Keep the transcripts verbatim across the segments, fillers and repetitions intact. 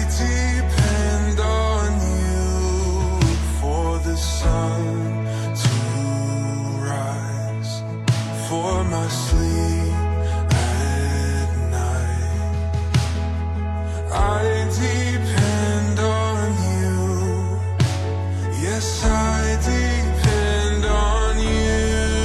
depend on you for the sun to rise, for my sleep at night. I depend on you. Yes, I depend on you.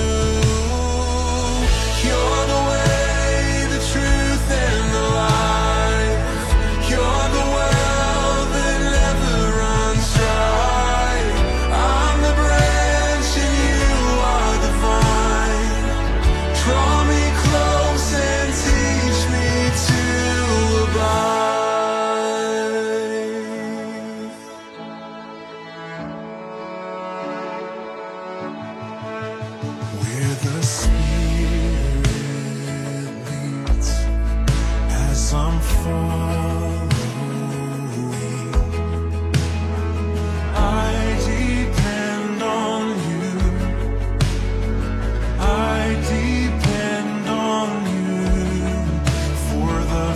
You're the way, the truth, and the life. You're the well that never runs dry. I'm the branch and you are the vine. Draw me close and teach me to abide. Where the Spirit leads, as I'm following, I depend on you. I depend on you for the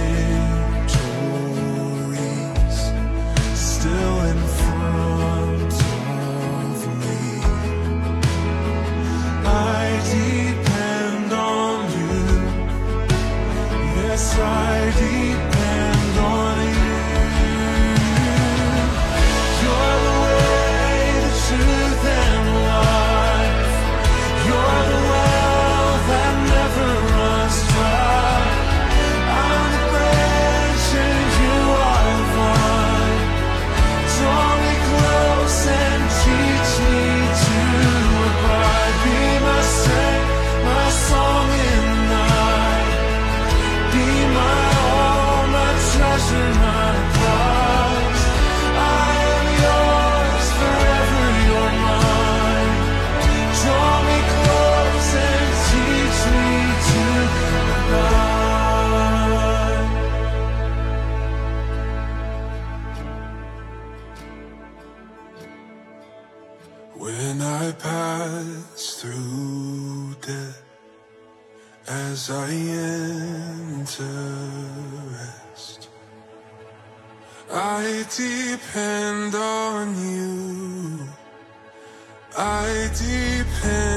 victories still in front of me. I depend on you. Yes, I depend on you. You're the way, the truth, and the life. You're the well that never runs dry. I'm the branch and you are the vine. Draw me close and teach me to abide. Be my strength, my song in the night. Be my all, my treasure, my prize. I am yours, forever you're mine. Draw me close and teach me to abide. When I pass through death, as I enter rest, I depend on you. I depend